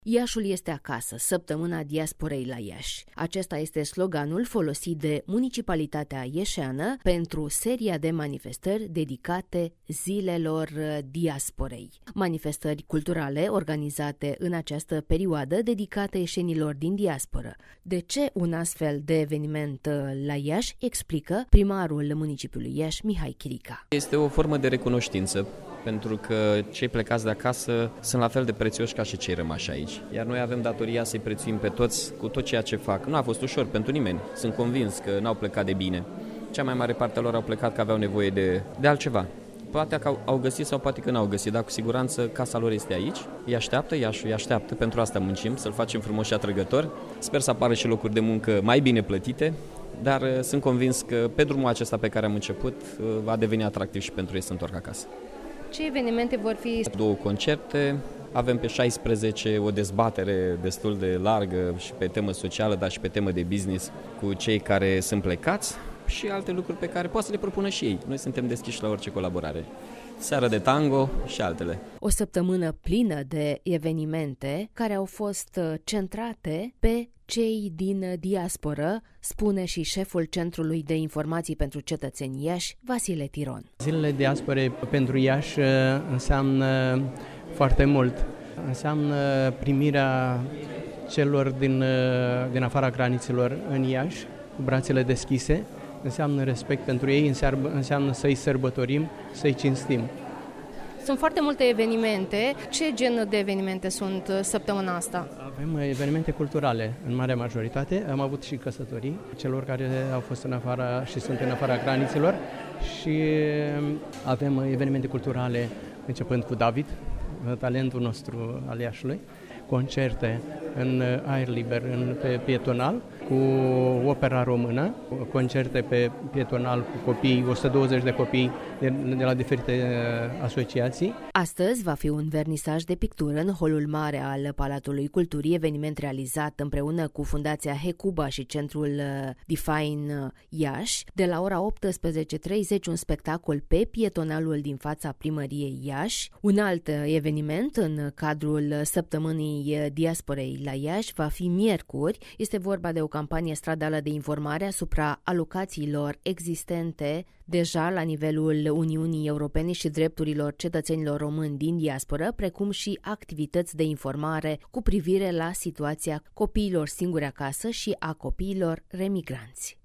Iașul este acasă, săptămâna diasporei la Iași. Acesta este sloganul folosit de municipalitatea ieșeană pentru seria de manifestări dedicate zilelor diasporei. Manifestări culturale organizate în această perioadă dedicate ieșenilor din diasporă. De ce un astfel de eveniment la Iași, explică primarul municipiului Iași, Mihai Chirica. Este o formă de recunoștință, pentru că cei plecați de acasă sunt la fel de prețioși ca și cei rămași aici. Iar noi avem datoria să-i prețuim pe toți cu tot ceea ce fac. Nu a fost ușor pentru nimeni. Sunt convins că n-au plecat de bine. Cea mai mare parte a lor au plecat că aveau nevoie de altceva. Poate că au găsit sau poate că n-au găsit, dar cu siguranță casa lor este aici. Îi așteaptă, Iașul îi așteaptă, pentru asta muncim, să-l facem frumos și atrăgător. Sper să apară și locuri de muncă mai bine plătite, dar sunt convins că pe drumul acesta pe care am început va deveni atractiv și pentru ei să întorc acasă. Ce evenimente vor fi? 2 concerte, avem pe 16 o dezbatere destul de largă și pe temă socială, dar și pe temă de business cu cei care sunt plecați și alte lucruri pe care poate să le propună și ei. Noi suntem deschiși la orice colaborare. Seară de tango și altele. O săptămână plină de evenimente care au fost centrate pe cei din diasporă, spune și șeful Centrului de Informații pentru Cetățeni Iași, Vasile Tiron. Zilele diaspore pentru Iași înseamnă foarte mult. Înseamnă primirea celor din afara granițelor în Iași, cu brațele deschise. Înseamnă respect pentru ei, înseamnă să-i sărbătorim, să-i cinstim. Sunt foarte multe evenimente. Ce gen de evenimente sunt săptămâna asta? Avem evenimente culturale, în marea majoritate. Am avut și căsătorii celor care au fost în afara și sunt în afara granițelor și avem evenimente culturale începând cu David, talentul nostru al Iașului, concerte în aer liber, pe pietonal, cu opera română, concerte pe pietonal cu copii, 120 de copii de la diferite asociații. Astăzi va fi un vernisaj de pictură în holul mare al Palatului Culturii, eveniment realizat împreună cu Fundația Hecuba și Centrul Define Iași. De la ora 18:30 un spectacol pe pietonalul din fața primăriei Iași. Un alt eveniment în cadrul săptămânii diasporei la Iași va fi miercuri. Este vorba de o campanie stradală de informare asupra alocațiilor existente deja la nivelul Uniunii Europene și drepturilor cetățenilor români din diasporă, precum și activități de informare cu privire la situația copiilor singuri acasă și a copiilor remigranți.